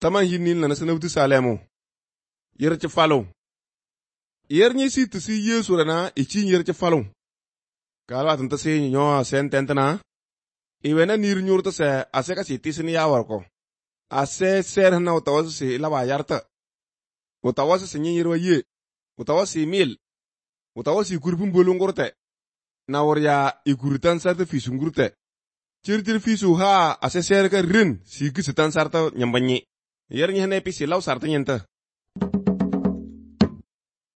taman hinnin na sanabtu salemu. Yer ci falo. Yer nyi si tu si Yesu rana ichi yer ci falo. Kalwa tanta si nyo sen tentana. Iwena nir nyurta se ase ka si tisini yawar ko. Ase ser na utawas si laba yarta. Utawas si nyirwa ye. Utawas si mil. Utawas si kurpun bolongorte. Na warya ikuritan sarta fisungurte. Cirtir fisu ha ase ser ka rin si kisitan sarta nyambanyi. Yer nyi hane pisi law sarta nyenta.